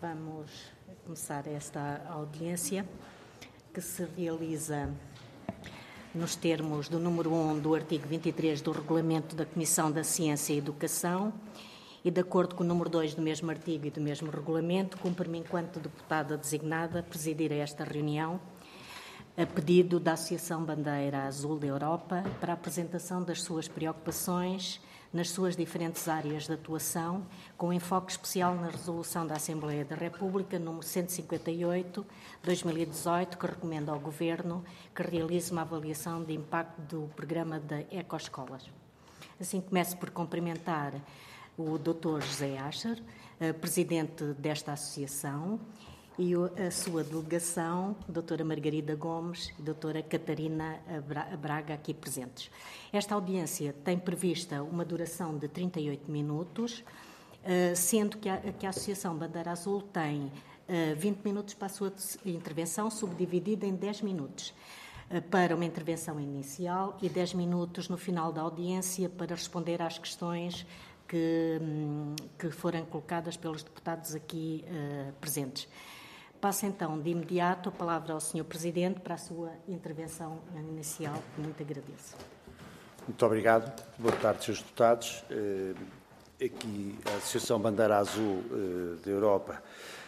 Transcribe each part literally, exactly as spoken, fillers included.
Vamos começar esta audiência, que se realiza nos termos do número um do artigo vinte e três do Regulamento da Comissão da Ciência e Educação e, de acordo com o número dois do mesmo artigo e do mesmo regulamento, cumpre-me, enquanto deputada designada, presidir esta reunião a pedido da Associação Bandeira Azul da Europa para a apresentação das suas preocupações nas suas diferentes áreas de atuação, com enfoque especial na resolução da Assembleia da República número cento e cinquenta e oito, dois mil e dezoito, que recomenda ao Governo que realize uma avaliação de impacto do programa de Ecoescolas. Assim, começo por cumprimentar o doutor José Acher, presidente desta associação, e a sua delegação, doutora Margarida Gomes e doutora Catarina Braga, aqui presentes. Esta audiência tem prevista uma duração de trinta e oito minutos, sendo que a, que a Associação Bandeira Azul tem vinte minutos para a sua intervenção, subdividida em dez minutos para uma intervenção inicial e dez minutos no final da audiência para responder às questões que, que forem colocadas pelos deputados aqui uh, presentes. Passo então de imediato a palavra ao senhor Presidente para a sua intervenção inicial, que muito agradeço. Muito obrigado. Boa tarde, senhores deputados. Aqui a Associação Bandeira Azul da Europa,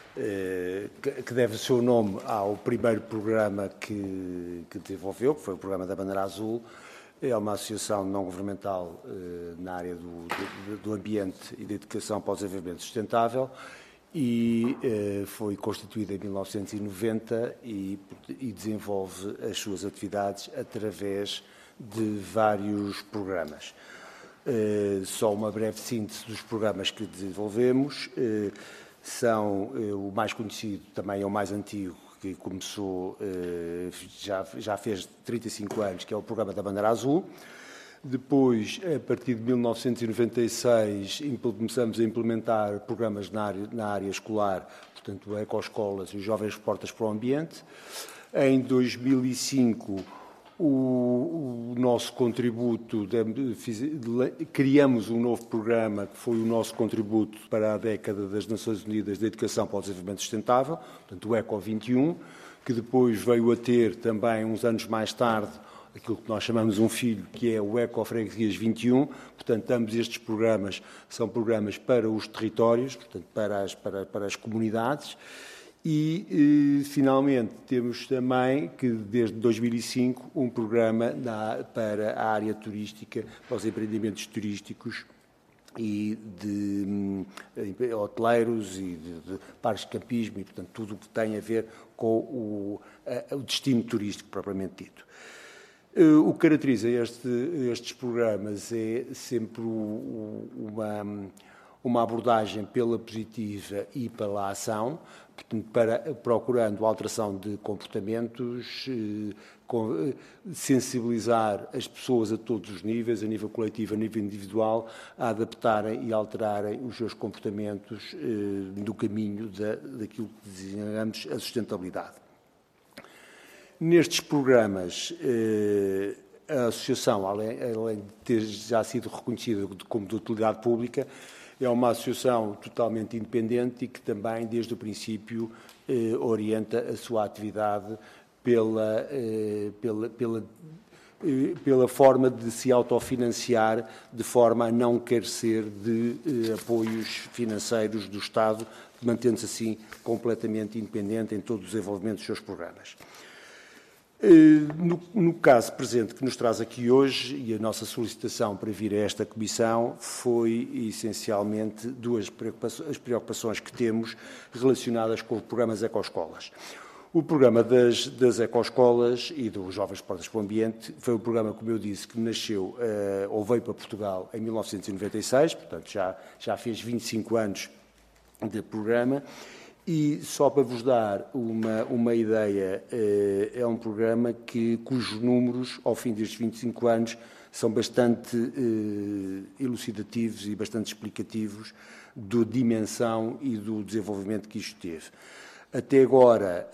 que deve o seu nome ao primeiro programa que, que desenvolveu, que foi o programa da Bandeira Azul, é uma associação não-governamental na área do, do, do ambiente e da educação para o desenvolvimento sustentável, e eh, foi constituída em mil novecentos e noventa e, e desenvolve as suas atividades através de vários programas. Eh, só uma breve síntese dos programas que desenvolvemos. Eh, são eh, o mais conhecido, também é o mais antigo, que começou, eh, já, já fez trinta e cinco anos, que é o programa da Bandeira Azul. Depois, a partir de mil novecentos e noventa e seis, começamos a implementar programas na área, na área escolar, portanto, Ecoescolas e os Jovens Portas para o Ambiente. Em dois mil e cinco, o, o nosso contributo, de, fiz, de, criamos um novo programa que foi o nosso contributo para a década das Nações Unidas de Educação para o Desenvolvimento Sustentável, portanto, o ECO vinte e um, que depois veio a ter também, uns anos mais tarde, aquilo que nós chamamos um filho, que é o Ecofreguesias vinte e um. Portanto, ambos estes programas são programas para os territórios, portanto, para as, para, para as comunidades. E, eh, finalmente, temos também, que desde dois mil e cinco, um programa na, para a área turística, para os empreendimentos turísticos e de, de hoteleiros e de, de parques de campismo e, portanto, tudo o que tem a ver com o, a, o destino turístico propriamente dito. O que caracteriza este, estes programas é sempre uma, uma abordagem pela positiva e pela ação, portanto, para, procurando alteração de comportamentos, sensibilizar as pessoas a todos os níveis, a nível coletivo, a nível individual, a adaptarem e alterarem os seus comportamentos no caminho da, daquilo que designamos a sustentabilidade. Nestes programas, a associação, além de ter já sido reconhecida como de utilidade pública, é uma associação totalmente independente e que também, desde o princípio, orienta a sua atividade pela, pela, pela, pela forma de se autofinanciar, de forma a não carecer de apoios financeiros do Estado, mantendo-se assim completamente independente em todo o desenvolvimento dos seus programas. No, no caso presente que nos traz aqui hoje, e a nossa solicitação para vir a esta comissão, foi essencialmente duas preocupações, as preocupações que temos relacionadas com os programas Ecoescolas. O programa das, das Ecoescolas e dos Jovens Portas para o Ambiente foi um programa, como eu disse, que nasceu uh, ou veio para Portugal em mil novecentos e noventa e seis, portanto já, já fez vinte e cinco anos de programa. E só para vos dar uma, uma ideia, é um programa que, cujos números, ao fim destes vinte e cinco anos, são bastante elucidativos e bastante explicativos da dimensão e do desenvolvimento que isto teve. Até agora,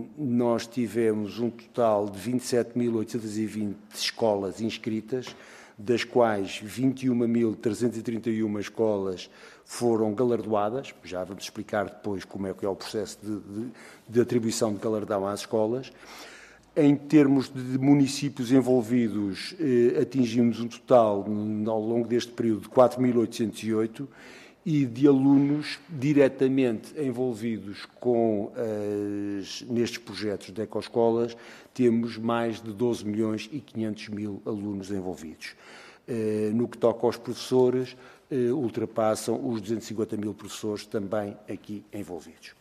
nós tivemos um total de vinte e sete mil oitocentas e vinte escolas inscritas, das quais vinte e uma mil trezentas e trinta e uma escolas foram galardoadas. Já vamos explicar depois como é que é o processo de, de, de atribuição de galardão às escolas. Em termos de municípios envolvidos, eh, atingimos um total, ao longo deste período, de quatro mil oitocentos e oito, e de alunos diretamente envolvidos com as, nestes projetos de ecoescolas, temos mais de doze milhões e quinhentos mil alunos envolvidos. Eh, no que toca aos professores, eh, ultrapassam os duzentos e cinquenta mil professores também aqui envolvidos.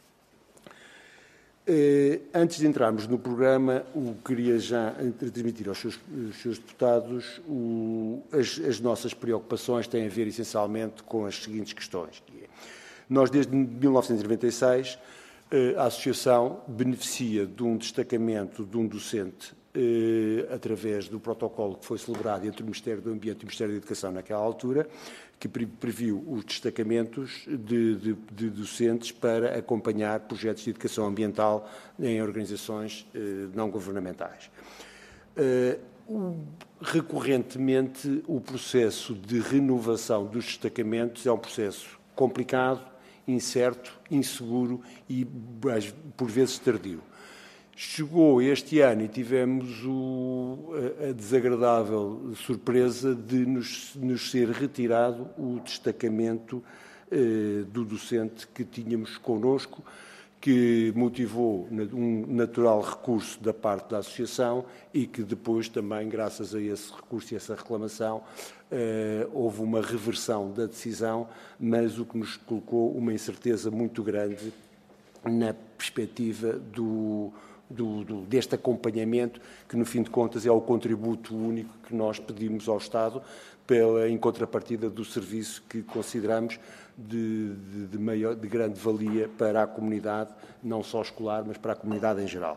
Eh, antes de entrarmos no programa, o queria já transmitir aos seus, aos seus deputados o, as, as nossas preocupações têm a ver essencialmente com as seguintes questões. Nós, desde mil novecentos e noventa e seis, eh, a Associação beneficia de um destacamento de um docente eh, através do protocolo que foi celebrado entre o Ministério do Ambiente e o Ministério da Educação naquela altura, que previu os destacamentos de, de, de docentes para acompanhar projetos de educação ambiental em organizações eh, não governamentais. Eh, o, recorrentemente, o processo de renovação dos destacamentos é um processo complicado, incerto, inseguro e, por vezes, tardio. Chegou este ano e tivemos o, a, a desagradável surpresa de nos, nos ser retirado o destacamento eh, do docente que tínhamos connosco, que motivou um natural recurso da parte da Associação e que depois também, graças a esse recurso e essa reclamação, eh, houve uma reversão da decisão, mas o que nos colocou uma incerteza muito grande na perspectiva do Do, do, deste acompanhamento, que, no fim de contas, é o contributo único que nós pedimos ao Estado pela, em contrapartida do serviço que consideramos de, de, de, maior, de grande valia para a comunidade, não só escolar, mas para a comunidade em geral.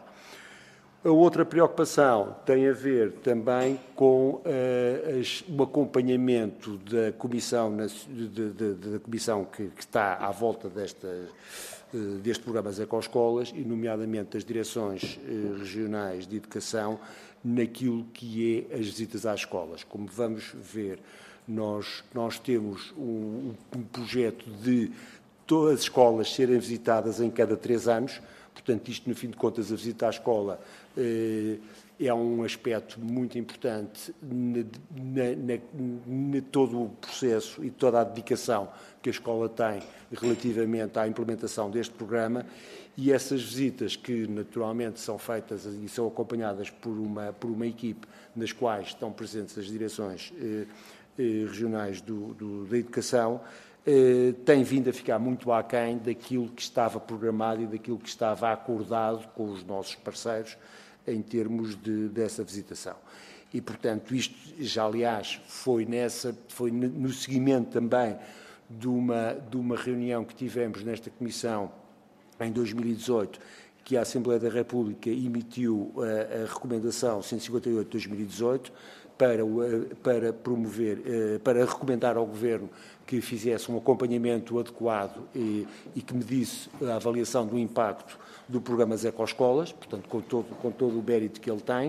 A outra preocupação tem a ver também com uh, as, o acompanhamento da comissão, na, de, de, de, da comissão que, que está à volta desta deste programa das ecoescolas, e nomeadamente das direções eh, regionais de educação, naquilo que é as visitas às escolas. Como vamos ver, nós, nós temos um, um projeto de todas as escolas serem visitadas em cada três anos, portanto, isto, no fim de contas, a visita à escola eh, é um aspecto muito importante na, na, na todo o processo e toda a dedicação que a escola tem relativamente à implementação deste programa, e essas visitas, que naturalmente são feitas e são acompanhadas por uma, por uma equipe nas quais estão presentes as direções eh, eh, regionais do, do, da educação, eh, têm vindo a ficar muito aquém daquilo que estava programado e daquilo que estava acordado com os nossos parceiros em termos de, dessa visitação. E, portanto, isto já, aliás, foi, nessa, foi no seguimento também de uma, de uma reunião que tivemos nesta Comissão em dois mil e dezoito, que a Assembleia da República emitiu a, a recomendação cento e cinquenta e oito de dois mil e dezoito para, para promover, para recomendar ao Governo que fizesse um acompanhamento adequado e, e que medisse a avaliação do impacto do programa das ecoescolas, portanto, com todo, com todo o mérito que ele tem,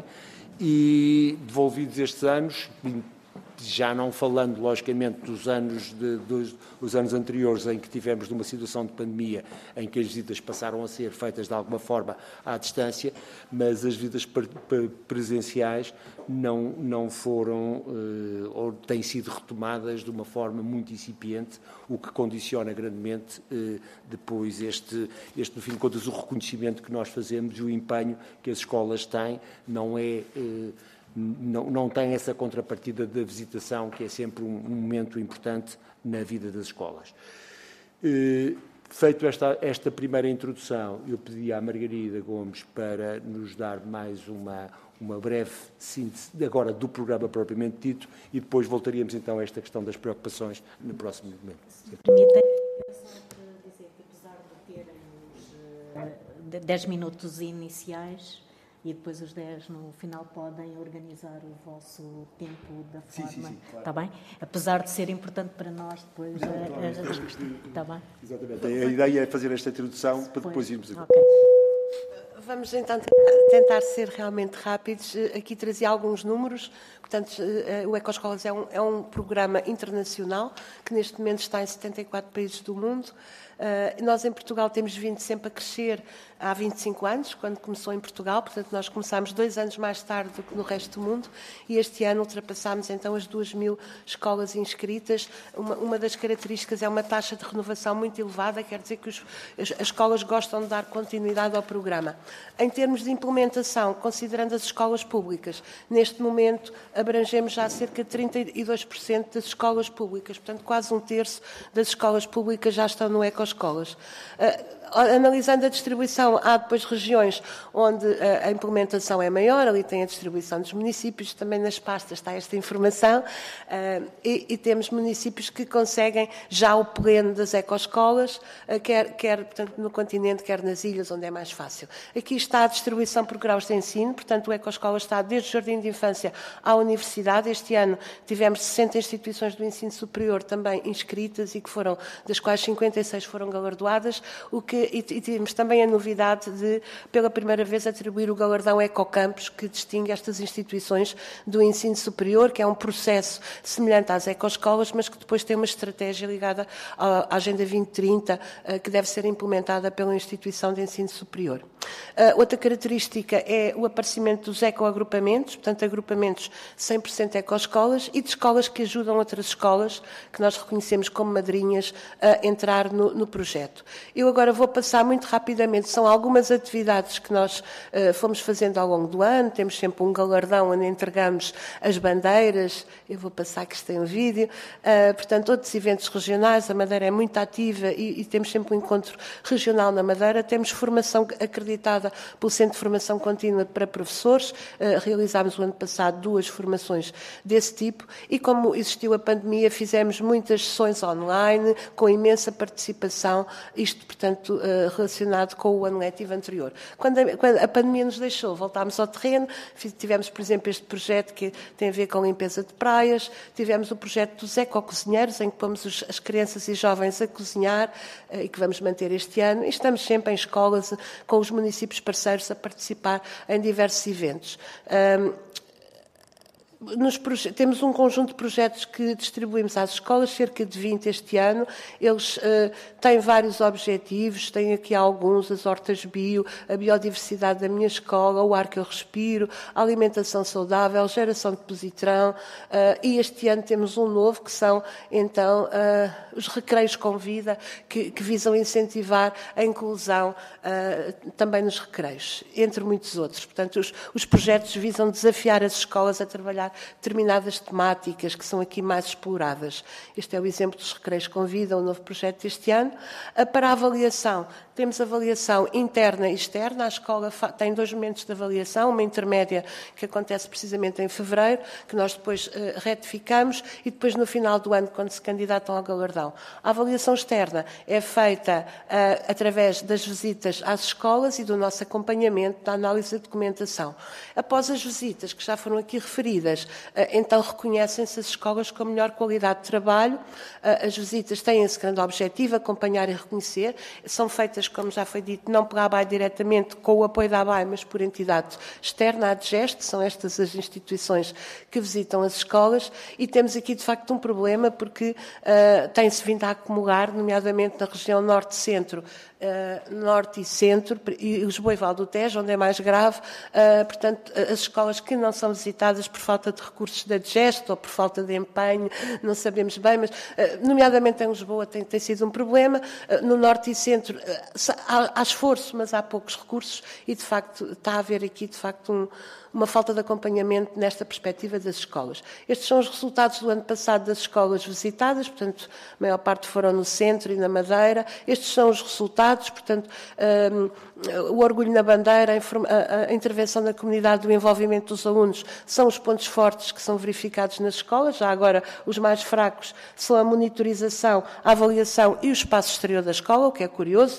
e devolvidos estes anos, já não falando, logicamente, dos anos, de, dos, dos anos anteriores em que tivemos numa situação de pandemia em que as visitas passaram a ser feitas de alguma forma à distância, mas as visitas presenciais não, não foram, eh, ou têm sido retomadas de uma forma muito incipiente, o que condiciona grandemente eh, depois este, este, no fim de contas, o reconhecimento que nós fazemos e o empenho que as escolas têm, não é... Eh, Não, não tem essa contrapartida da visitação, que é sempre um, um momento importante na vida das escolas. Eh, feito esta, esta primeira introdução, eu pedi à Margarida Gomes para nos dar mais uma, uma breve síntese, agora do programa propriamente dito, e depois voltaríamos então a esta questão das preocupações no próximo momento. Permitem dizer que, apesar de terem os dez minutos iniciais, e depois os dez no final podem organizar o vosso tempo da forma. Sim, sim, sim, claro. Está bem? Apesar de ser importante para nós depois não, a, a, a resposta. Está bem? Exatamente. A ideia é fazer esta introdução para depois irmos agora. Okay. Vamos então tentar ser realmente rápidos. Aqui trazia alguns números. Portanto, o Ecoescolas é um, é um programa internacional que neste momento está em setenta e quatro países do mundo. Uh, nós em Portugal temos vindo sempre a crescer há vinte e cinco anos, quando começou em Portugal, portanto nós começámos dois anos mais tarde do que no resto do mundo e este ano ultrapassámos então as duas mil escolas inscritas. Uma, uma das características é uma taxa de renovação muito elevada, quer dizer que os, as, as escolas gostam de dar continuidade ao programa. Em termos de implementação, considerando as escolas públicas, neste momento abrangemos já cerca de trinta e dois por cento das escolas públicas, portanto quase um terço das escolas públicas já estão no Ecoescolas. Uh, analisando a distribuição, há depois regiões onde uh, a implementação é maior, ali tem a distribuição dos municípios, também nas pastas está esta informação, uh, e, e temos municípios que conseguem já o pleno das ecoescolas, uh, quer, quer portanto, no continente, quer nas ilhas, onde é mais fácil. Aqui está a distribuição por graus de ensino, portanto o Ecoescolas está desde o jardim de infância à universidade. Este ano tivemos sessenta instituições do ensino superior também inscritas e que foram, das quais cinquenta e seis foram galardoadas, o que E, e tivemos também a novidade de, pela primeira vez, atribuir o galardão Ecocampus, que distingue estas instituições do ensino superior, que é um processo semelhante às ecoescolas, mas que depois tem uma estratégia ligada à Agenda vinte trinta, que deve ser implementada pela instituição de ensino superior. Outra característica é o aparecimento dos ecoagrupamentos, portanto, agrupamentos cem por cento ecoescolas e de escolas que ajudam outras escolas, que nós reconhecemos como madrinhas, a entrar no, no projeto. Eu agora vou passar muito rapidamente, são algumas atividades que nós uh, fomos fazendo ao longo do ano, temos sempre um galardão onde entregamos as bandeiras, eu vou passar que isto tem um vídeo, uh, portanto, outros eventos regionais, a Madeira é muito ativa e, e temos sempre um encontro regional na Madeira, temos formação acreditada pelo Centro de Formação Contínua para professores, uh, realizámos o ano passado duas formações desse tipo e como existiu a pandemia, fizemos muitas sessões online, com imensa participação, isto, portanto, relacionado com o ano letivo anterior. Quando a, quando a pandemia nos deixou, voltámos ao terreno, tivemos, por exemplo, este projeto que tem a ver com limpeza de praias, tivemos o projeto dos ecocozinheiros, em que pomos os, as crianças e jovens a cozinhar, e que vamos manter este ano, e estamos sempre em escolas, com os municípios parceiros, a participar em diversos eventos. Um, Nos, temos um conjunto de projetos que distribuímos às escolas, cerca de vinte este ano. Eles uh, têm vários objetivos, têm aqui alguns, as hortas bio, a biodiversidade da minha escola, o ar que eu respiro, a alimentação saudável, geração de positrão, uh, e este ano temos um novo, que são, então, uh, os recreios com vida, que, que visam incentivar a inclusão uh, também nos recreios, entre muitos outros. Portanto, os, os projetos visam desafiar as escolas a trabalhar determinadas temáticas que são aqui mais exploradas. Este é o exemplo dos recreios com vida, um novo projeto deste ano. Para a avaliação, temos avaliação interna e externa. A escola tem dois momentos de avaliação, uma intermédia que acontece precisamente em fevereiro, que nós depois uh, retificamos, e depois no final do ano, quando se candidatam ao galardão. A avaliação externa é feita uh, através das visitas às escolas e do nosso acompanhamento da análise da documentação. Após as visitas, que já foram aqui referidas, então reconhecem-se as escolas com melhor qualidade de trabalho. As visitas têm esse grande objetivo, acompanhar e reconhecer. São feitas, como já foi dito, não pela A B A I diretamente, com o apoio da A B A I, mas por entidade externa, a ADGEST, são estas as instituições que visitam as escolas, e temos aqui, de facto, um problema, porque uh, tem-se vindo a acumular, nomeadamente na região norte-centro, Uh, norte e centro, e Lisboa e Val do Tejo, onde é mais grave, uh, portanto, as escolas que não são visitadas por falta de recursos da ADGEST ou por falta de empenho, não sabemos bem, mas, uh, nomeadamente em Lisboa, tem, tem sido um problema. Uh, no norte e centro uh, há, há esforço, mas há poucos recursos, e, de facto, está a haver aqui, de facto, um uma falta de acompanhamento nesta perspectiva das escolas. Estes são os resultados do ano passado das escolas visitadas, portanto, a maior parte foram no centro e na Madeira. Estes são os resultados, portanto, um, o orgulho na bandeira, a, a intervenção da comunidade, o envolvimento dos alunos são os pontos fortes que são verificados nas escolas. Já agora, os mais fracos são a monitorização, a avaliação e o espaço exterior da escola, o que é curioso.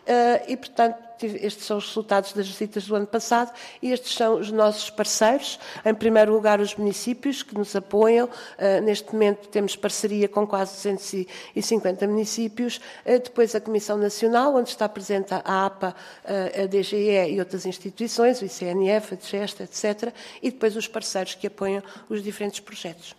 e, portanto, estes são os resultados das visitas do ano passado e estes são os nossos parceiros. Em primeiro lugar, os municípios que nos apoiam. Neste momento temos parceria com quase duzentos e cinquenta municípios. Depois a Comissão Nacional, onde está presente a APA, a D G E e outras instituições, o I C N F, a DGEST, etcétera. E depois os parceiros que apoiam os diferentes projetos.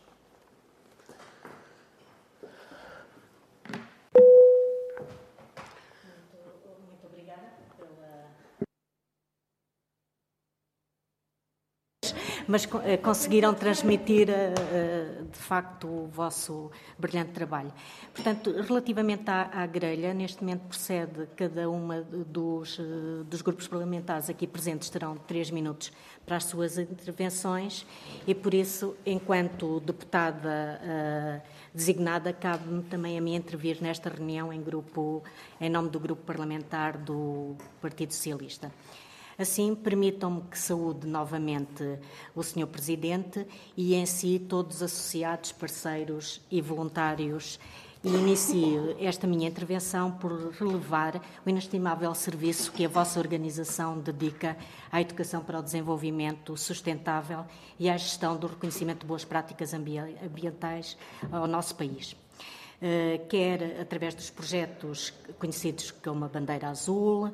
Mas conseguiram transmitir, de facto, o vosso brilhante trabalho. Portanto, relativamente à, à grelha, neste momento procede cada uma dos, dos grupos parlamentares aqui presentes terão três minutos para as suas intervenções e, por isso, enquanto deputada uh, designada, cabe-me também a mim intervir nesta reunião em, grupo, em nome do grupo parlamentar do Partido Socialista. Assim, permitam-me que saúde novamente o senhor Presidente e em si todos os associados, parceiros e voluntários e inicio esta minha intervenção por relevar o inestimável serviço que a vossa organização dedica à educação para o desenvolvimento sustentável e à gestão do reconhecimento de boas práticas ambientais ao nosso país. Uh, quer através dos projetos conhecidos como a Bandeira Azul,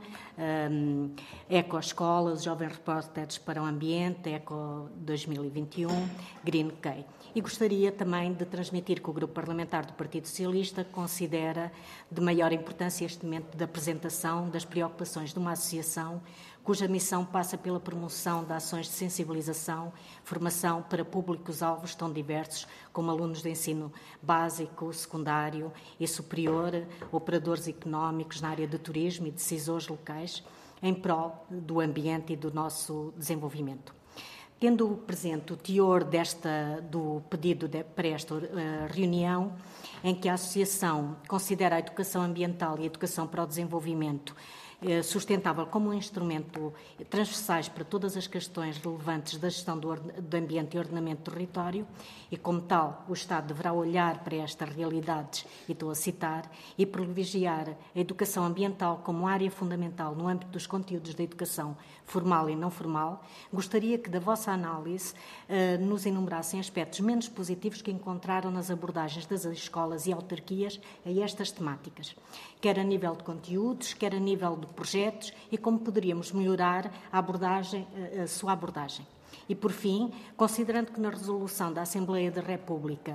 um, Ecoescolas, Jovens Repórteres para o Ambiente, Eco dois mil e vinte e um, Green Key. E gostaria também de transmitir que o Grupo Parlamentar do Partido Socialista considera de maior importância este momento da apresentação das preocupações de uma associação cuja missão passa pela promoção de ações de sensibilização, formação para públicos-alvos tão diversos como alunos de ensino básico, secundário e superior, operadores económicos na área de turismo e decisores locais, em prol do ambiente e do nosso desenvolvimento. Tendo presente o teor desta, do pedido de, para esta uh, reunião, em que a Associação considera a educação ambiental e a educação para o desenvolvimento sustentável como um instrumento transversais para todas as questões relevantes da gestão do, do ambiente e ordenamento do território e, como tal, o Estado deverá olhar para estas realidades, e estou a citar, e privilegiar a educação ambiental como área fundamental no âmbito dos conteúdos da educação formal e não formal, gostaria que da vossa análise eh, nos enumerassem aspectos menos positivos que encontraram nas abordagens das escolas e autarquias a estas temáticas, quer a nível de conteúdos, quer a nível de projetos e como poderíamos melhorar a abordagem, a sua abordagem. E, por fim, considerando que na resolução da Assembleia da República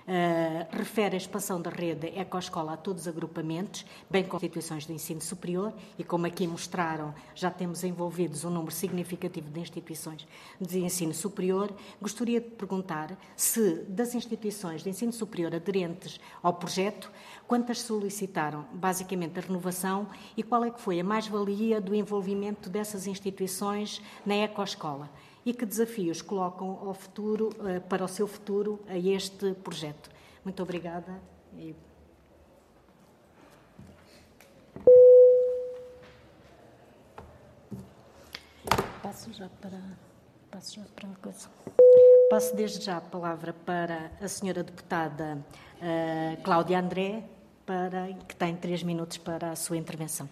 uh, refere a expansão da rede Ecoescola a todos os agrupamentos, bem como instituições de ensino superior, e como aqui mostraram, já temos envolvidos um número significativo de instituições de ensino superior, gostaria de perguntar se das instituições de ensino superior aderentes ao projeto, quantas solicitaram, basicamente, a renovação e qual é que foi a mais-valia do envolvimento dessas instituições na Ecoescola e que desafios colocam ao futuro, para o seu futuro a este projeto. Muito obrigada. E... Passo já para... Passo já para a coisa. Passo desde já a palavra para a senhora deputada uh, Cláudia André, para, que tem três minutos para a sua intervenção.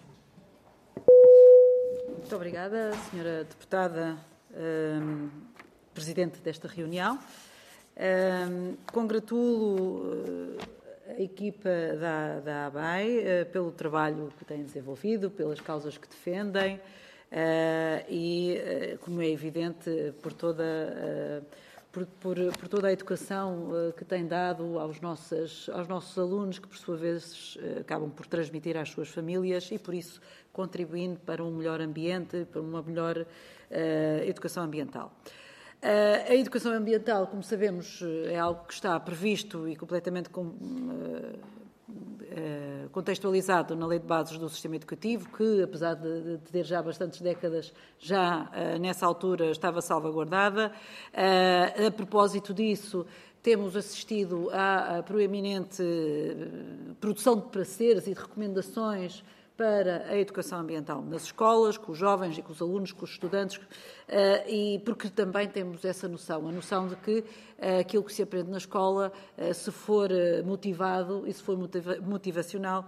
Muito obrigada, senhora deputada, um, presidente desta reunião. Um, congratulo uh, a equipa da, da A B A I uh, pelo trabalho que tem desenvolvido, pelas causas que defendem uh, e, uh, como é evidente, por toda uh, Por, por, por toda a educação uh, que tem dado aos nossos, aos nossos alunos, que por sua vez uh, acabam por transmitir às suas famílias e por isso contribuindo para um melhor ambiente, para uma melhor uh, educação ambiental. Uh, a educação ambiental, como sabemos, é algo que está previsto e completamente com, uh, Uh, contextualizado na Lei de Bases do Sistema Educativo, que, apesar de, de ter já bastantes décadas, já uh, nessa altura estava salvaguardada. Uh, a propósito disso, temos assistido à, à proeminente produção de pareceres e de recomendações para a educação ambiental nas escolas, com os jovens e com os alunos, com os estudantes, e porque também temos essa noção, a noção de que aquilo que se aprende na escola, se for motivado e se for motivacional,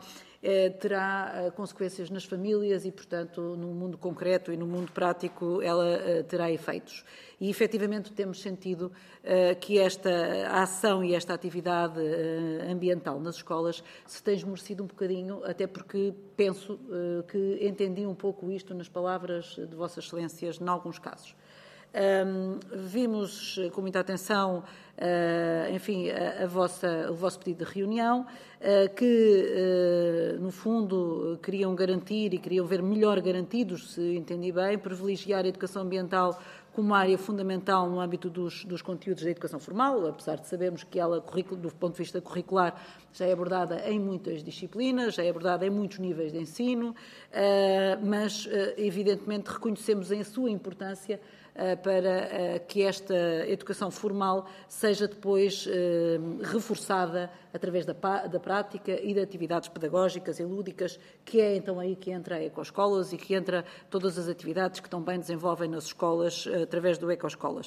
eh, terá consequências nas famílias e, portanto, no mundo concreto e no mundo prático, ela eh, terá efeitos. E, efetivamente, temos sentido uh, que esta ação e esta atividade uh, ambiental nas escolas se tem esmorecido um bocadinho, até porque penso uh, que entendi um pouco isto nas palavras de Vossas Excelências, em alguns casos. Um, vimos com muita atenção, uh, enfim, a, a vossa, o vosso pedido de reunião, uh, que, uh, no fundo, queriam garantir e queriam ver melhor garantidos, se entendi bem, privilegiar a educação ambiental como área fundamental no âmbito dos, dos conteúdos da educação formal, apesar de sabermos que ela, do ponto de vista curricular, já é abordada em muitas disciplinas, já é abordada em muitos níveis de ensino, mas, evidentemente, reconhecemos a sua importância para que esta educação formal seja depois reforçada através da, da prática e de atividades pedagógicas e lúdicas, que é então aí que entra a Ecoescolas e que entra todas as atividades que também desenvolvem nas escolas através do Ecoescolas.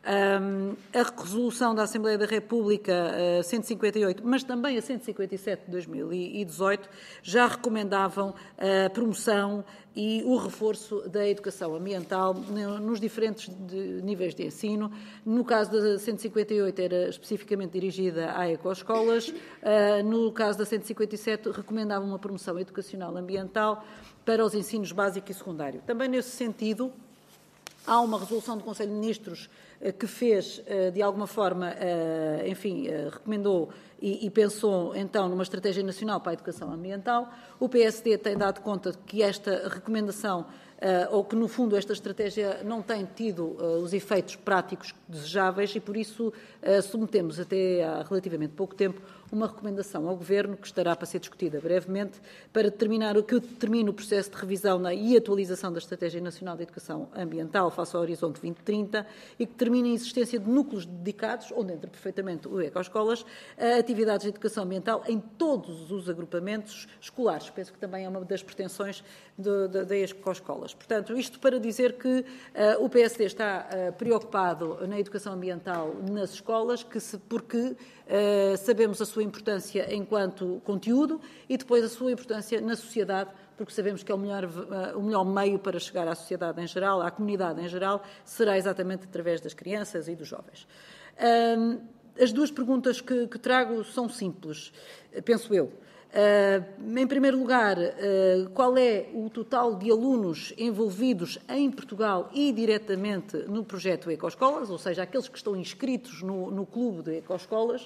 A resolução da Assembleia da República cento e cinquenta e oito, mas também a cento e cinquenta e sete de dois mil e dezoito, já recomendavam a promoção e o reforço da educação ambiental nos diferentes níveis de ensino. No caso da cento e cinquenta e oito era especificamente dirigida a ecoescolas, no caso da cento e cinquenta e sete recomendava uma promoção educacional ambiental para os ensinos básico e secundário. Também nesse sentido, há uma resolução do Conselho de Ministros que fez, de alguma forma, enfim, recomendou e pensou, então, numa estratégia nacional para a educação ambiental. O P S D tem dado conta de que esta recomendação, ou que, no fundo, esta estratégia não tem tido os efeitos práticos desejáveis e, por isso, submetemos até há relativamente pouco tempo uma recomendação ao Governo, que estará para ser discutida brevemente, para determinar o que determina o processo de revisão e atualização da Estratégia Nacional de Educação Ambiental face ao Horizonte vinte trinta e que determina a existência de núcleos dedicados, onde entra perfeitamente o Ecoescolas, a atividades de educação ambiental em todos os agrupamentos escolares. Penso que também é uma das pretensões da Ecoescolas. Portanto, isto para dizer que uh, o P S D está uh, preocupado na educação ambiental nas escolas, que se, porque uh, sabemos a sua importância enquanto conteúdo e depois a sua importância na sociedade, porque sabemos que é o melhor, uh, o melhor meio para chegar à sociedade em geral, à comunidade em geral, será exatamente através das crianças e dos jovens. Uh, as duas perguntas que, que trago são simples, penso eu. Uh, em primeiro lugar, uh, qual é o total de alunos envolvidos em Portugal e diretamente no projeto Ecoescolas, ou seja, aqueles que estão inscritos no, no clube de Ecoescolas?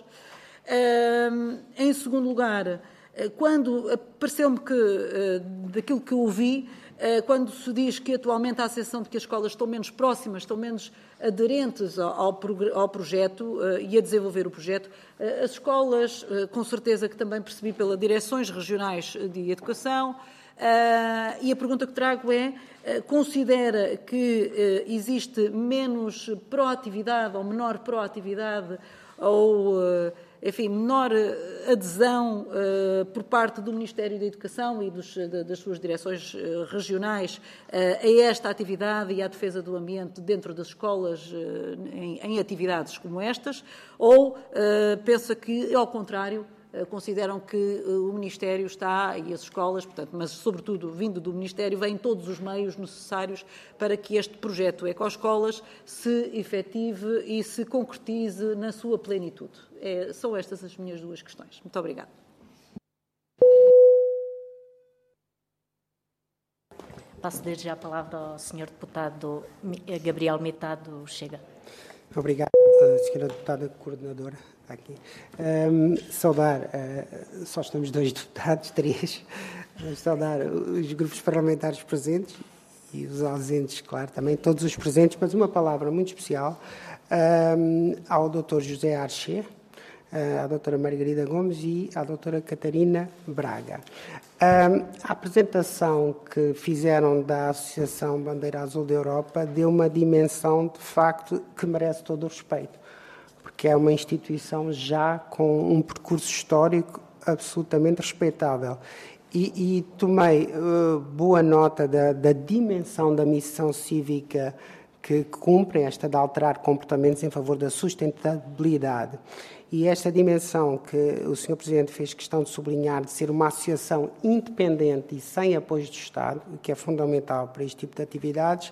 Uh, em segundo lugar, uh, quando pareceu-me que, uh, daquilo que eu ouvi, uh, quando se diz que atualmente há a sensação de que as escolas estão menos próximas, estão menos aderentes ao, ao, ao projeto uh, e a desenvolver o projeto, uh, as escolas, uh, com certeza que também percebi pelas direções regionais de educação, uh, e a pergunta que trago é, uh, considera que uh, existe menos proatividade ou menor proatividade ou, uh, enfim, menor adesão uh, por parte do Ministério da Educação e dos, de, das suas direções uh, regionais uh, a esta atividade e à defesa do ambiente dentro das escolas uh, em, em atividades como estas, ou uh, pensa que, ao contrário, uh, consideram que uh, o Ministério está, e as escolas, portanto, mas sobretudo vindo do Ministério, vêm todos os meios necessários para que este projeto Ecoescolas se efetive e se concretize na sua plenitude. É, são estas as minhas duas questões. Muito obrigada. Passo desde já a palavra ao senhor deputado Gabriel Metado Chega. Obrigado, senhora deputada coordenadora. Está aqui. Um, saudar, uh, só estamos dois deputados, três, saudar os grupos parlamentares presentes e os ausentes, claro, também todos os presentes, mas uma palavra muito especial um, ao doutor José Archer, à doutora Margarida Gomes e à doutora Catarina Braga. A apresentação que fizeram da Associação Bandeira Azul da Europa deu uma dimensão, de facto, que merece todo o respeito, porque é uma instituição já com um percurso histórico absolutamente respeitável. E, e tomei uh, boa nota da, da dimensão da missão cívica que cumprem, esta de alterar comportamentos em favor da sustentabilidade. E esta dimensão que o senhor Presidente fez questão de sublinhar, de ser uma associação independente e sem apoio do Estado, o que é fundamental para este tipo de atividades.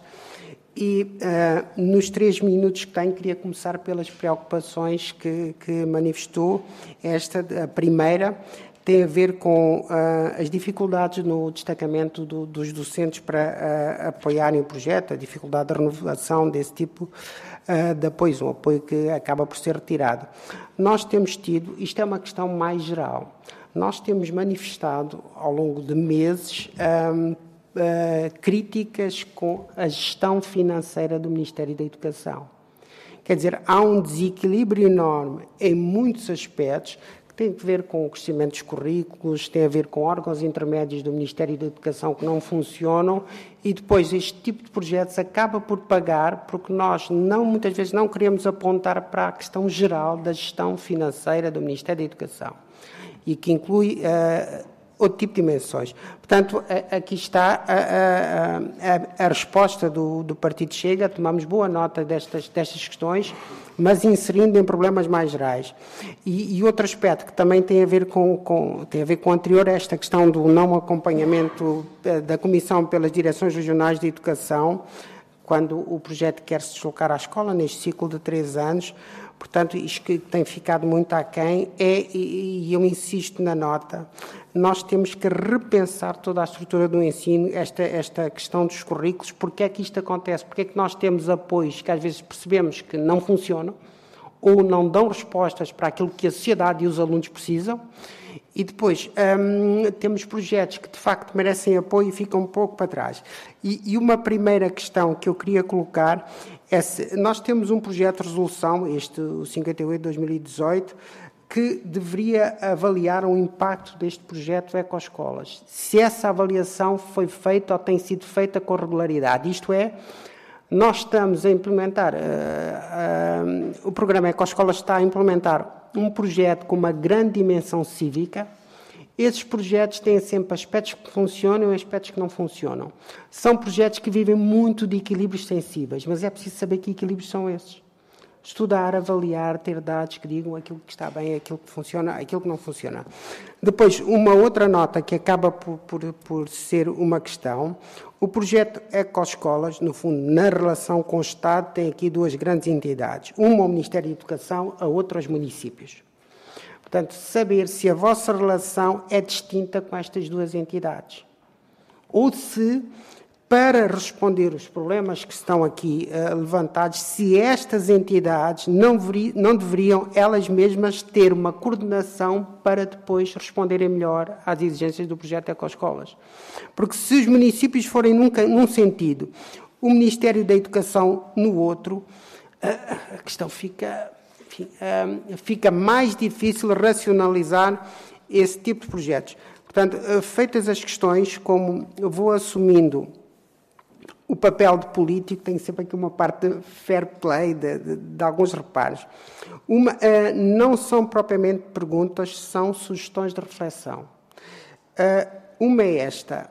E uh, nos três minutos que tenho, queria começar pelas preocupações que, que manifestou. Esta, a primeira, tem a ver com uh, as dificuldades no destacamento do, dos docentes para uh, apoiarem o projeto, a dificuldade de renovação desse tipo uh, de apoio, um apoio que acaba por ser retirado. Nós temos tido, isto é uma questão mais geral, nós temos manifestado ao longo de meses um, Uh, críticas com a gestão financeira do Ministério da Educação. Quer dizer, há um desequilíbrio enorme em muitos aspectos que tem a ver com o crescimento dos currículos, tem a ver com órgãos intermédios do Ministério da Educação que não funcionam e depois este tipo de projetos acaba por pagar porque nós não, muitas vezes não queremos apontar para a questão geral da gestão financeira do Ministério da Educação e que inclui uh, outro tipo de dimensões. Portanto, aqui está a, a, a, a resposta do, do Partido Chega, tomamos boa nota destas, destas questões, mas inserindo em problemas mais gerais. E, e outro aspecto que também tem a ver com, com, tem a ver com o anterior, esta questão do não acompanhamento da Comissão pelas Direções Regionais de Educação, quando o projeto quer se deslocar à escola, neste ciclo de três anos. Portanto, isto que tem ficado muito aquém é, e eu insisto na nota, nós temos que repensar toda a estrutura do ensino, esta, esta questão dos currículos, porque é que isto acontece, porque é que nós temos apoios que às vezes percebemos que não funcionam ou não dão respostas para aquilo que a sociedade e os alunos precisam, e depois hum, temos projetos que de facto merecem apoio e ficam um pouco para trás. E, e uma primeira questão que eu queria colocar é se nós temos um projeto de resolução, este, o cinquenta e oito de dois mil e dezoito, que deveria avaliar o impacto deste projeto Ecoescolas. Se essa avaliação foi feita ou tem sido feita com regularidade. Isto é, nós estamos a implementar, uh, uh, o programa Ecoescolas está a implementar um projeto com uma grande dimensão cívica. Esses projetos têm sempre aspectos que funcionam e aspectos que não funcionam. São projetos que vivem muito de equilíbrios sensíveis, mas é preciso saber que equilíbrios são esses. Estudar, avaliar, ter dados que digam aquilo que está bem, aquilo que funciona, aquilo que não funciona. Depois, uma outra nota que acaba por, por, por ser uma questão, o projeto Ecoescolas, no fundo, na relação com o Estado, tem aqui duas grandes entidades. Uma, o Ministério da Educação, a outra, os municípios. Portanto, saber se a vossa relação é distinta com estas duas entidades. Ou se, para responder os problemas que estão aqui uh, levantados, se estas entidades não, veri, não deveriam elas mesmas ter uma coordenação para depois responderem melhor às exigências do projeto Ecoescolas. Porque se os municípios forem num, num sentido, o Ministério da Educação no outro, uh, a questão fica... Enfim, fica mais difícil racionalizar esse tipo de projetos. Portanto, feitas as questões, como eu vou assumindo o papel de político, tenho sempre aqui uma parte de fair play, de, de, de alguns reparos. Uma, não são propriamente perguntas, são sugestões de reflexão. Uma é esta.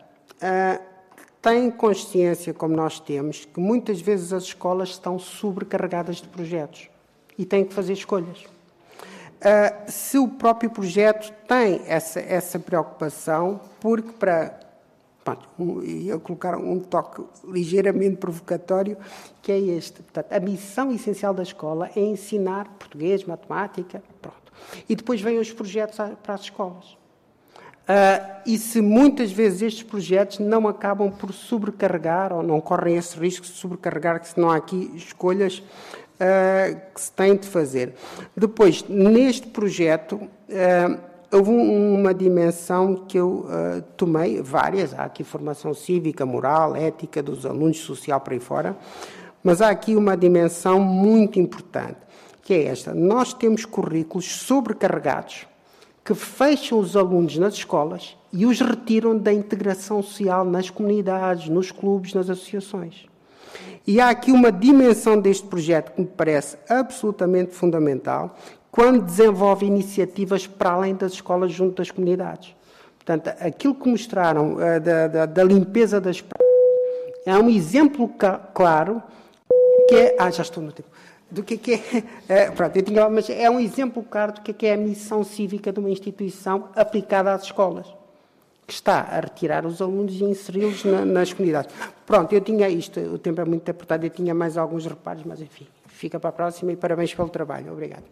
Tem consciência, como nós temos, que muitas vezes as escolas estão sobrecarregadas de projetos. E tem que fazer escolhas. Uh, se o próprio projeto tem essa, essa preocupação, porque para... Pronto, um, ia colocar um toque ligeiramente provocatório, que é este. Portanto, a missão essencial da escola é ensinar português, matemática, pronto. E depois vêm os projetos para as escolas. Uh, e se muitas vezes estes projetos não acabam por sobrecarregar, ou não correm esse risco de sobrecarregar, que se não há aqui escolhas Uh, que se tem de fazer. Depois, neste projeto, uh, houve um, uma dimensão que eu uh, tomei, várias, há aqui formação cívica, moral, ética dos alunos, social para aí fora, mas há aqui uma dimensão muito importante, que é esta. Nós temos currículos sobrecarregados que fecham os alunos nas escolas e os retiram da integração social nas comunidades, nos clubes, nas associações. E há aqui uma dimensão deste projeto que me parece absolutamente fundamental, quando desenvolve iniciativas para além das escolas junto das comunidades. Portanto, aquilo que mostraram uh, da, da, da limpeza das praias é um exemplo claro que é... Ah, já estou no tempo. Do que é que é... é pronto, eu tinha, mas é um exemplo claro do que é que é a missão cívica de uma instituição aplicada às escolas, que está a retirar os alunos e inseri-los na, nas comunidades. Pronto, eu tinha isto, o tempo é muito apertado, eu tinha mais alguns reparos, mas enfim, fica para a próxima e parabéns pelo trabalho. Obrigado.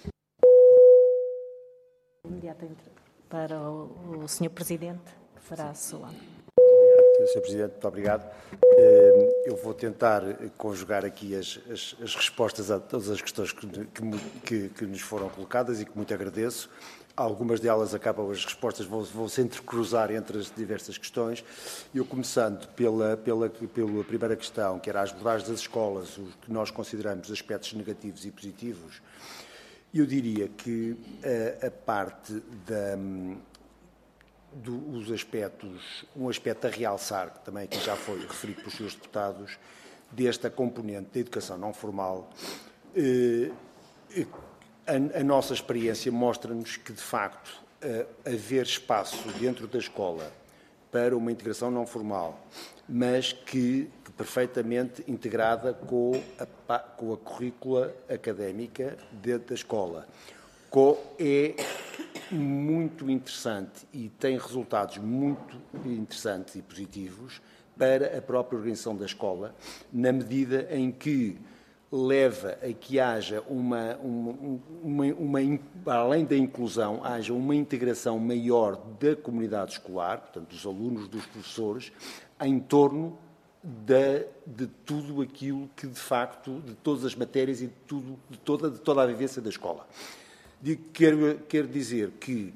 Imediatamente para o, o senhor Presidente, que fará a sua. senhor Presidente, muito obrigado. Eu vou tentar conjugar aqui as, as, as respostas a todas as questões que, que, que nos foram colocadas e que muito agradeço. Algumas delas acabam, as respostas vão, vão se entrecruzar entre as diversas questões. Eu começando pela, pela, pela primeira questão, que era as abordagens das escolas, o que nós consideramos aspectos negativos e positivos, eu diria que a, a parte da... dos aspectos, um aspecto a realçar, que também aqui já foi referido pelos senhores deputados, desta componente da educação não formal, eh, a, a nossa experiência mostra-nos que, de facto, eh, haver espaço dentro da escola para uma integração não formal, mas que, que perfeitamente integrada com a, com a currícula académica dentro da escola, é muito interessante e tem resultados muito interessantes e positivos para a própria organização da escola, na medida em que leva a que haja uma, uma, uma, uma além da inclusão, haja uma integração maior da comunidade escolar, portanto, dos alunos, dos professores, em torno de, de tudo aquilo que, de facto, de todas as matérias e de, tudo, de, toda, de toda a vivência da escola. Quero, quero dizer que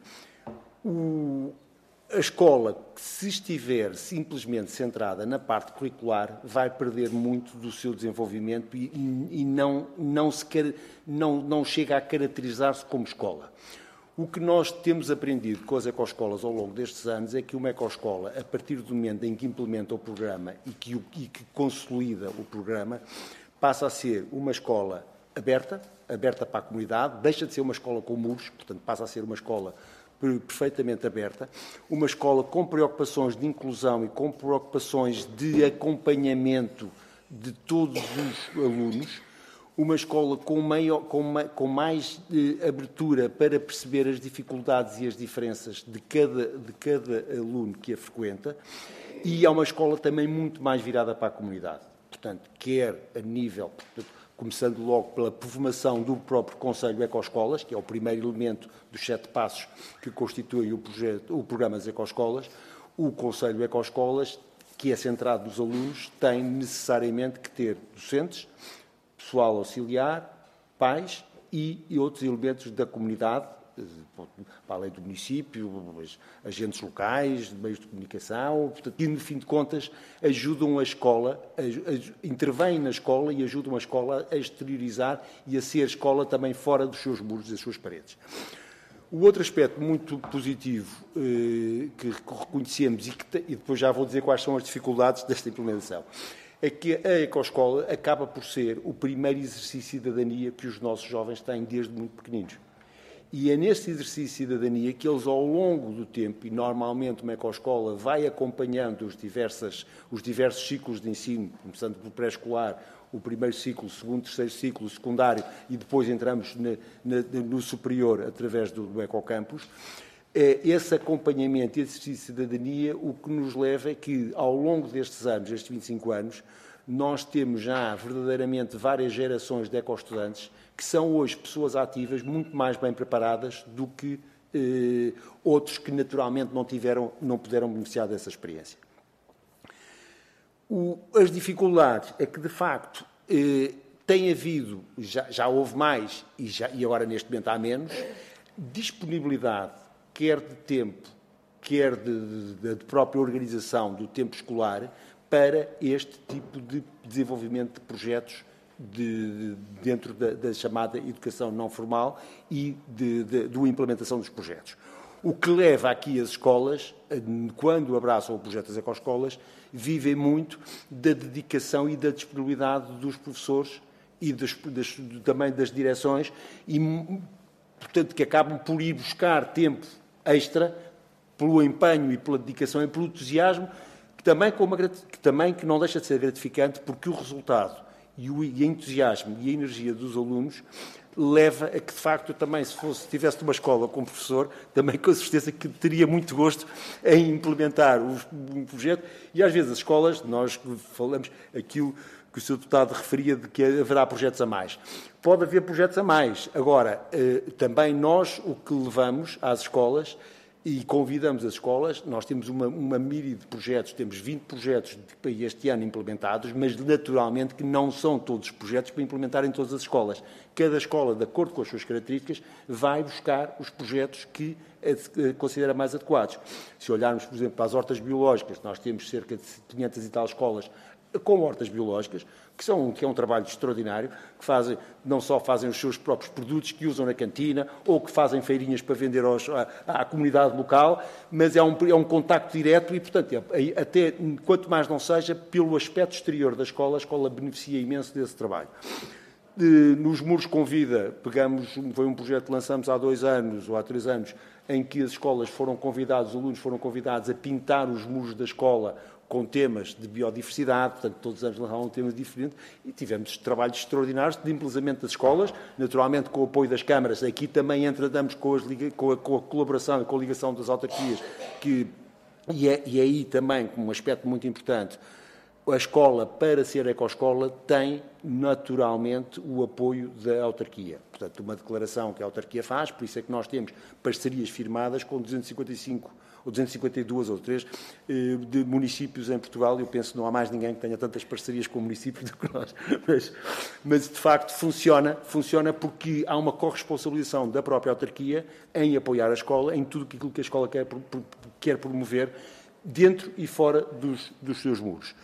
o, a escola, se estiver simplesmente centrada na parte curricular, vai perder muito do seu desenvolvimento e, e não, não, se, não, não chega a caracterizar-se como escola. O que nós temos aprendido com as ecoescolas ao longo destes anos é que uma ecoescola, a partir do momento em que implementa o programa e que, e que consolida o programa, passa a ser uma escola aberta, aberta para a comunidade, deixa de ser uma escola com muros, portanto passa a ser uma escola perfeitamente aberta, uma escola com preocupações de inclusão e com preocupações de acompanhamento de todos os alunos, uma escola com, maior, com, ma, com mais eh, abertura para perceber as dificuldades e as diferenças de cada, de cada aluno que a frequenta, e é uma escola também muito mais virada para a comunidade. Portanto, quer a nível... Portanto, começando logo pela formação do próprio Conselho Ecoescolas, que é o primeiro elemento dos sete passos que constituem o, projeto, o programa das Ecoescolas. O Conselho Ecoescolas, que é centrado nos alunos, tem necessariamente que ter docentes, pessoal auxiliar, pais e, e outros elementos da comunidade, para além do município, agentes locais, meios de comunicação, portanto, e, no fim de contas, ajudam a escola, a, a, intervêm na escola e ajudam a escola a exteriorizar e a ser escola também fora dos seus muros e das suas paredes. O outro aspecto muito positivo eh, que reconhecemos e, que, e depois já vou dizer quais são as dificuldades desta implementação, é que a ecoescola acaba por ser o primeiro exercício de cidadania que os nossos jovens têm desde muito pequeninos. E é nesse exercício de cidadania que eles, ao longo do tempo, e normalmente uma ecoescola vai acompanhando os, diversas, os diversos ciclos de ensino, começando pelo pré-escolar, o primeiro ciclo, o segundo, terceiro ciclo, o secundário, e depois entramos na, na, no superior através do, do Ecocampus. É esse acompanhamento e exercício de cidadania o que nos leva é que, ao longo destes anos, estes vinte e cinco anos, nós temos já verdadeiramente várias gerações de ecoestudantes que são hoje pessoas ativas muito mais bem preparadas do que eh, outros que naturalmente não tiveram, não puderam beneficiar dessa experiência. O, as dificuldades é que, de facto, eh, tem havido, já, já houve mais e, já, e agora neste momento há menos, disponibilidade, quer de tempo, quer de, de, de própria organização do tempo escolar, para este tipo de desenvolvimento de projetos de, de, dentro da, da chamada educação não formal e de, de, de implementação dos projetos. O que leva aqui as escolas, quando abraçam o projeto das ecoescolas, vivem muito da dedicação e da disponibilidade dos professores e das, das, também das direções e, portanto, que acabam por ir buscar tempo extra pelo empenho e pela dedicação e pelo entusiasmo, que também, com uma, que também que não deixa de ser gratificante, porque o resultado e o e entusiasmo e a energia dos alunos leva a que, de facto, eu também, se fosse, tivesse uma escola como professor, também com certeza que teria muito gosto em implementar um projeto. E às vezes as escolas, nós falamos aquilo que o senhor Deputado referia de que haverá projetos a mais. Pode haver projetos a mais. Agora, também nós o que levamos às escolas e convidamos as escolas, nós temos uma, uma míria de projetos, temos vinte projetos de, este ano implementados, mas naturalmente que não são todos os projetos para implementar em todas as escolas. Cada escola, de acordo com as suas características, vai buscar os projetos que considera mais adequados. Se olharmos, por exemplo, para as hortas biológicas, nós temos cerca de quinhentas e tal escolas com hortas biológicas, que, são, que é um trabalho extraordinário, que fazem, não só fazem os seus próprios produtos que usam na cantina, ou que fazem feirinhas para vender aos, à, à comunidade local, mas é um, é um contacto direto e, portanto, é, até quanto mais não seja, pelo aspecto exterior da escola, a escola beneficia imenso desse trabalho. Nos Muros com Vida, pegamos, foi um projeto que lançamos há dois anos ou há três anos, em que as escolas foram convidados, os alunos foram convidados a pintar os muros da escola com temas de biodiversidade, portanto, todos os anos lançavam um tema diferente, e tivemos trabalhos extraordinários de implementamento das escolas, naturalmente com o apoio das câmaras. Aqui também entramos com, as, com, a, com a colaboração e com a ligação das autarquias, que, e, é, e é aí também, como um aspecto muito importante, a escola, para ser ecoescola, tem naturalmente o apoio da autarquia. Portanto, uma declaração que a autarquia faz, por isso é que nós temos parcerias firmadas com duzentos e cinquenta e cinco ou duzentos e cinquenta e dois ou três de municípios em Portugal. Eu penso que não há mais ninguém que tenha tantas parcerias com municípios do que nós. Mas, mas de facto, funciona, funciona porque há uma corresponsabilização da própria autarquia em apoiar a escola, em tudo aquilo que a escola quer, quer promover, dentro e fora dos, dos seus muros.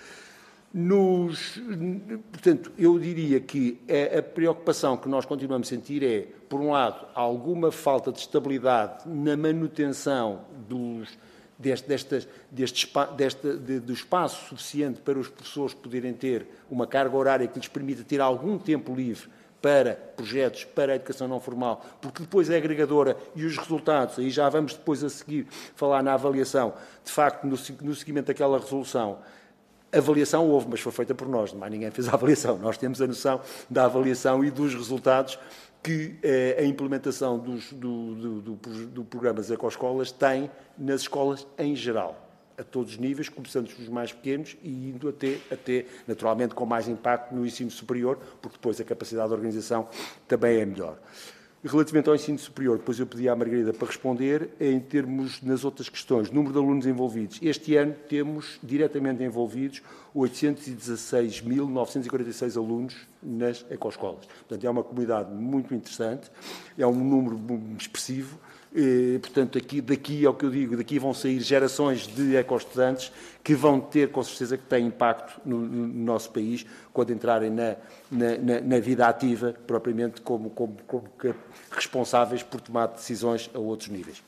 Nos, portanto, eu diria que a preocupação que nós continuamos a sentir é, por um lado, alguma falta de estabilidade na manutenção dos, deste, destas, deste, deste, de, do espaço suficiente para os professores poderem ter uma carga horária que lhes permita ter algum tempo livre para projetos, para a educação não formal, porque depois é agregadora e os resultados, aí já vamos depois a seguir falar na avaliação, de facto, no, no seguimento daquela resolução. A avaliação houve, mas foi feita por nós, mais ninguém fez a avaliação. Nós temos a noção da avaliação e dos resultados que eh, a implementação dos do, do, do, do programas Ecoescolas tem nas escolas em geral, a todos os níveis, começando dos mais pequenos e indo até, até, naturalmente, com mais impacto no ensino superior, porque depois a capacidade de organização também é melhor. Relativamente ao ensino superior, depois eu pedi à Margarida para responder, em termos nas outras questões, número de alunos envolvidos. Este ano temos diretamente envolvidos oitocentos e dezasseis mil novecentos e quarenta e seis alunos nas ecoescolas. Portanto, é uma comunidade muito interessante, é um número expressivo. E, portanto, aqui, daqui é o que eu digo, daqui vão sair gerações de ecoestudantes que vão ter, com certeza, que têm impacto no, no nosso país quando entrarem na, na, na vida ativa, propriamente como, como, como responsáveis por tomar decisões a outros níveis.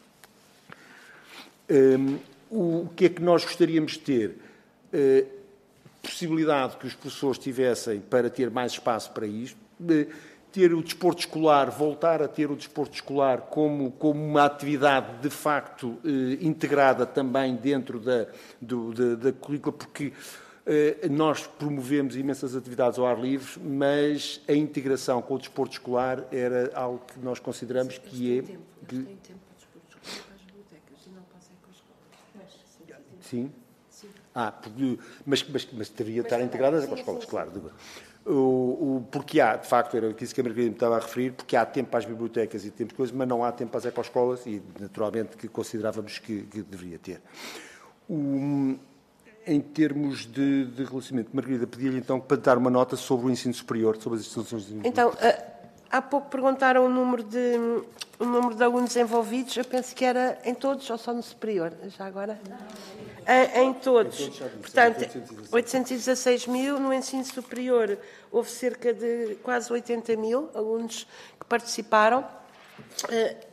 Um, o que é que nós gostaríamos de ter? Uh, possibilidade que os professores tivessem para ter mais espaço para isto, uh, ter o desporto escolar, voltar a ter o desporto escolar como, como uma atividade de facto eh, integrada também dentro da, do, da, da currícula, porque eh, nós promovemos imensas atividades ao ar livre, mas a integração com o desporto escolar era algo que nós consideramos Sim, que é... Tempo, que... Eles têm tempo para o desporto escolar para as bibliotecas e não para as ecoescolas. Sim? Sim. Ah, porque, mas, mas, mas deveria estar integradas com as escolas, claro. O, o, porque há, de facto, era isso que a Margarida me estava a referir, porque há tempo para as bibliotecas e tempo de coisas, mas não há tempo para as ecoescolas e, naturalmente, que considerávamos que, que deveria ter. O, em termos de, de relacionamento, Margarida, pedia-lhe então para dar uma nota sobre o ensino superior, sobre as instituições de ensino. Então, há pouco perguntaram o número de, o número de alunos envolvidos, eu penso que era em todos ou só no superior, já agora? Em, em todos. Em todos Portanto, oitocentos e dezasseis mil, no ensino superior houve cerca de quase oitenta mil alunos que participaram.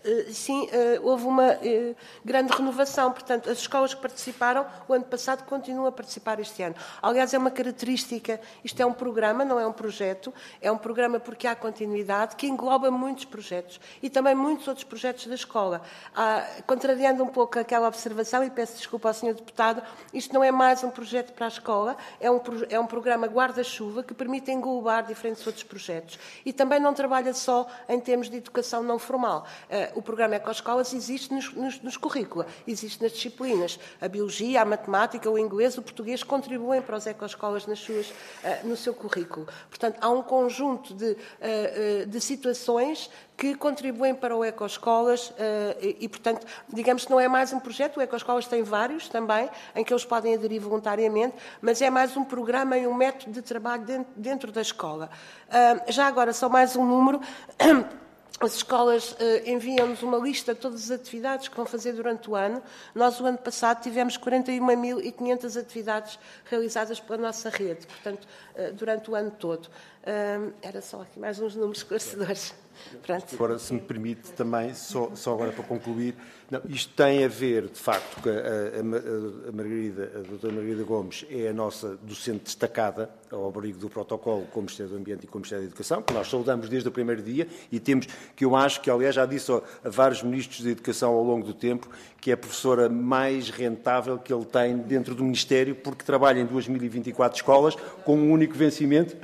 sim, houve uma grande renovação. Portanto, as escolas que participaram o ano passado continuam a participar este ano. Aliás, é uma característica, isto é um programa, não é um projeto, é um programa porque há continuidade, que engloba muitos projetos e também muitos outros projetos da escola. Há, contrariando um pouco aquela observação, e peço desculpa ao senhor Deputado, isto não é mais um projeto para a escola, é um, é um programa guarda-chuva que permite englobar diferentes outros projetos. E também não trabalha só em termos de educação não formal. Uh, o programa Ecoscolas existe nos, nos, nos currícula, existe nas disciplinas. A biologia, a matemática, o inglês, o português contribuem para os Ecoscolas nas suas, uh, no seu currículo. Portanto, há um conjunto de, uh, uh, de situações que contribuem para o Ecoscolas uh, e, e, portanto, digamos que não é mais um projeto, o Ecoscolas tem vários também, em que eles podem aderir voluntariamente, mas é mais um programa e um método de trabalho dentro, dentro da escola. Uh, já agora, só mais um número. As escolas uh, enviam-nos uma lista de todas as atividades que vão fazer durante o ano. Nós, o ano passado, tivemos quarenta e uma mil e quinhentas atividades realizadas pela nossa rede, portanto, uh, durante o ano todo. Uh, era só aqui mais uns números esclarecedores. Pronto. Agora, se me permite também, só, só agora para concluir, não, isto tem a ver, de facto, que a, a, a, Margarida, a doutora Margarida Gomes é a nossa docente destacada ao abrigo do protocolo com o Ministério do Ambiente e com o Ministério da Educação, que nós saudamos desde o primeiro dia e temos, que eu acho que, aliás, já disse a vários ministros da Educação ao longo do tempo, que é a professora mais rentável que ele tem dentro do Ministério, porque trabalha em duas mil e vinte e quatro escolas com um único vencimento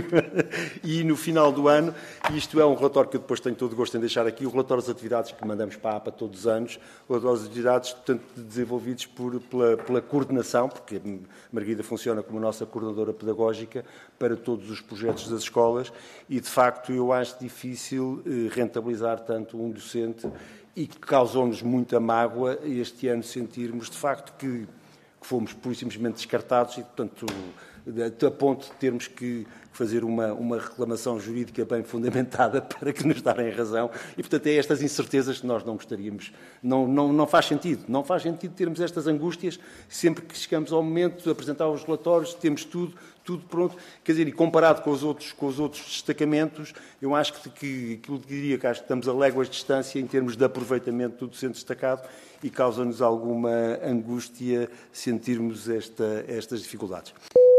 e no final do ano, isto é um relatório que eu depois tenho todo o gosto em deixar aqui, o relatório das atividades que mandamos para a APA todos os anos, o relatório das atividades, portanto, desenvolvidos por, pela, pela coordenação, porque a Margarida funciona como nossa coordenadora pedagógica para todos os projetos das escolas e, de facto, eu acho difícil rentabilizar tanto um docente e que causou-nos muita mágoa este ano sentirmos, de facto, que, que fomos pura e simplesmente descartados e, portanto, a ponto de termos que fazer uma, uma reclamação jurídica bem fundamentada para que nos darem razão. E, portanto, é estas incertezas que nós não gostaríamos. Não, não, não faz sentido. Não faz sentido termos estas angústias sempre que chegamos ao momento de apresentar os relatórios, temos tudo, tudo pronto. Quer dizer, e comparado com os outros, com os outros destacamentos, eu acho que, que aquilo que diria que acho que estamos a léguas de distância em termos de aproveitamento do docente destacado e causa-nos alguma angústia sentirmos esta, estas dificuldades.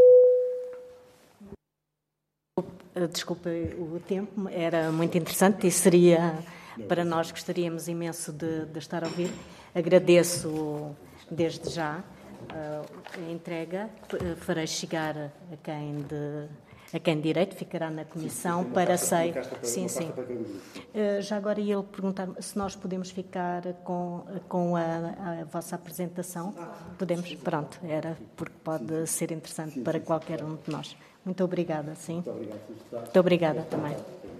Desculpe o tempo, era muito interessante e seria, para nós, gostaríamos imenso de, de estar a ouvir. Agradeço desde já a entrega, farei chegar a quem de, a quem de direito, ficará na comissão para sei. Sim, sim. Já agora ia perguntar se nós podemos ficar com, com a, a vossa apresentação. Podemos? Pronto, era porque pode ser interessante para qualquer um de nós. Muito obrigada, sim. Muito obrigada também.